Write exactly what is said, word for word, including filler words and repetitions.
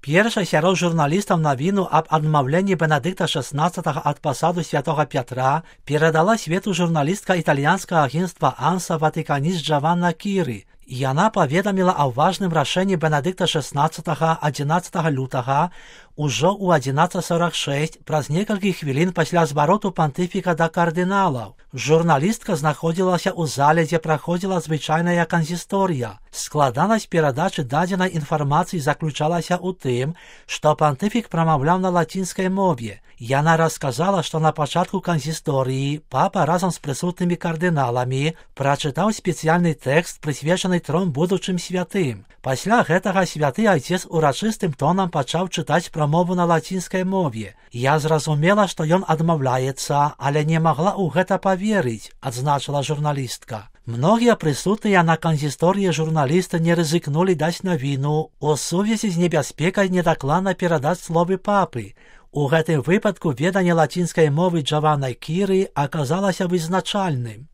Першай сярод журналістаў навіну аб адмаўленні Бенедыкта шестнадцатага ад пасаду святога Пятра перадала свету журналістка італьянскага агенцтва Анса ватыканіст Джаванна Кіры. Яна паведаміла о важным рашэнні Бенедыкта шестнадцатага адзінаццатага лютага ужо ў адзінаццаць сорок шэсць праз некалькі хвілін пасля звароту пантыфіка да кардыналаў. Журналістка знаходзілася ў зале, дзе праходзіла звычайная канзісторыя. Складанасць перадачы дадзенай інфармацыі заключалася ў тым, што пантыфік прамаўляў на лацінскай мове. Яна расказала, што на пачатку канзісторыі папа разам з прысутнымі кардыналамі прачытаў спецыяльны тэкст, прысвечаны тром будучым святым. Пасля гэтага святы айцец урачыстым тонам пачаў чытаць прамову на лацінскай мове. Я зразумела, што ён адмаўляецца, але не магла ў гэта паверыць, адзначыла журналістка. Многія прысутныя на канзісторыі журналісты не рызыкнулі даць навіну у сувязі з небяспекай недакладна перадаць словы папы. У гэтым выпадку веданне лацінскай мовы Джаваннай Кіры аказалася вызначальным.